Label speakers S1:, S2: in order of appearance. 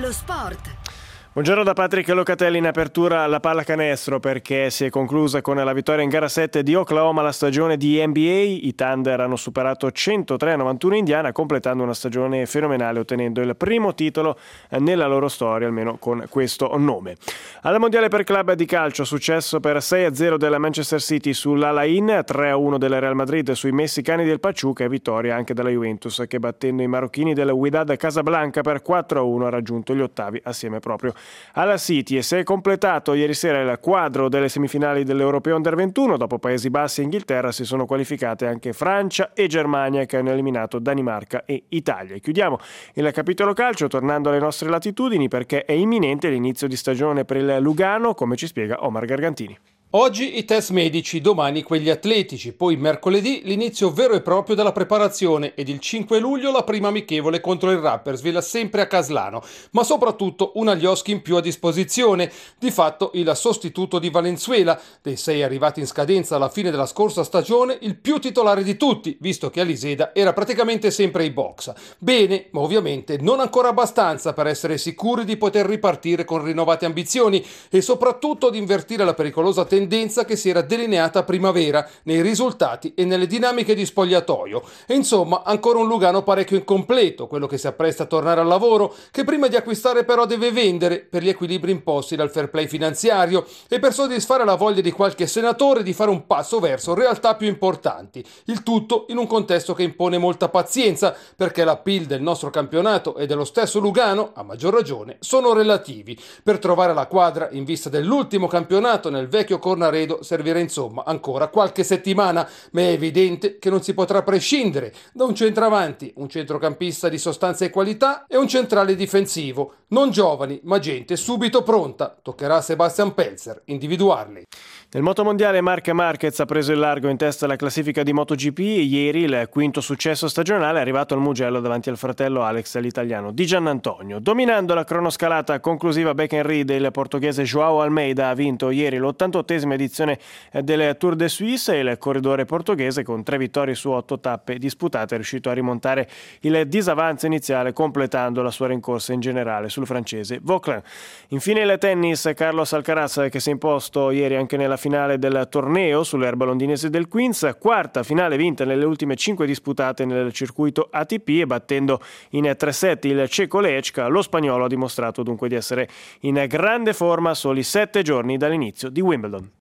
S1: lo sport.
S2: Buongiorno da Patrick Locatelli. In apertura alla pallacanestro, perché si è conclusa con la vittoria in gara 7 di Oklahoma la stagione di NBA. I Thunder hanno superato 103-91 Indiana, completando una stagione fenomenale, ottenendo il primo titolo nella loro storia, almeno con questo nome. Alla mondiale per club di calcio, successo per 6-0 della Manchester City sull'Al-Ain, 3-1 del Real Madrid sui messicani del Pachuca e vittoria anche della Juventus, che battendo i marocchini del Wydad Casablanca per 4-1 ha raggiunto gli ottavi assieme proprio alla City. E si è completato ieri sera il quadro delle semifinali dell'Europeo Under 21. Dopo Paesi Bassi e Inghilterra si sono qualificate anche Francia e Germania, che hanno eliminato Danimarca e Italia. E chiudiamo il capitolo calcio tornando alle nostre latitudini, perché è imminente l'inizio di stagione per il Lugano, come ci spiega Omar Gargantini.
S3: Oggi i test medici, domani quelli atletici, poi mercoledì l'inizio vero e proprio della preparazione ed il 5 luglio la prima amichevole contro il Rapperswil, sempre a Caslano, ma soprattutto un Alioski in più a disposizione, di fatto il sostituto di Valenzuela, dei 6 arrivati in scadenza alla fine della scorsa stagione, il più titolare di tutti, visto che Aliseda era praticamente sempre ai box. Bene, ma ovviamente non ancora abbastanza per essere sicuri di poter ripartire con rinnovate ambizioni e soprattutto di invertire la pericolosa tendenza che si era delineata a primavera nei risultati e nelle dinamiche di spogliatoio. E insomma ancora un Lugano parecchio incompleto, quello che si appresta a tornare al lavoro, che prima di acquistare però deve vendere per gli equilibri imposti dal fair play finanziario e per soddisfare la voglia di qualche senatore di fare un passo verso realtà più importanti. Il tutto in un contesto che impone molta pazienza, perché l'appeal del nostro campionato e dello stesso Lugano, a maggior ragione, sono relativi. Per trovare la quadra in vista dell'ultimo campionato nel vecchio Cornaredo servirà insomma ancora qualche settimana, ma è evidente che non si potrà prescindere da un centravanti, un centrocampista di sostanza e qualità e un centrale difensivo, non giovani ma gente subito pronta. Toccherà a Sebastian Pelzer individuarli.
S2: Nel motomondiale Marc Marquez ha preso il largo in testa alla classifica di MotoGP. Ieri il quinto successo stagionale è arrivato al Mugello davanti al fratello Alex, l'italiano di Giannantonio. Dominando la cronoscalata conclusiva Beckenried, il portoghese João Almeida ha vinto ieri l'88esima edizione del Tour de Suisse. Il corridore portoghese, con 3 vittorie su 8 tappe disputate, è riuscito a rimontare il disavanzo iniziale, completando la sua rincorsa in generale sul francese Vauclin. Infine il tennis, Carlos Alcaraz, che si è imposto ieri anche nella finale del torneo sull'erba londinese del Queens, quarta finale vinta nelle ultime 5 disputate nel circuito ATP, e battendo in 3 set il ceco Lechka, lo spagnolo ha dimostrato dunque di essere in grande forma a soli 7 giorni dall'inizio di Wimbledon.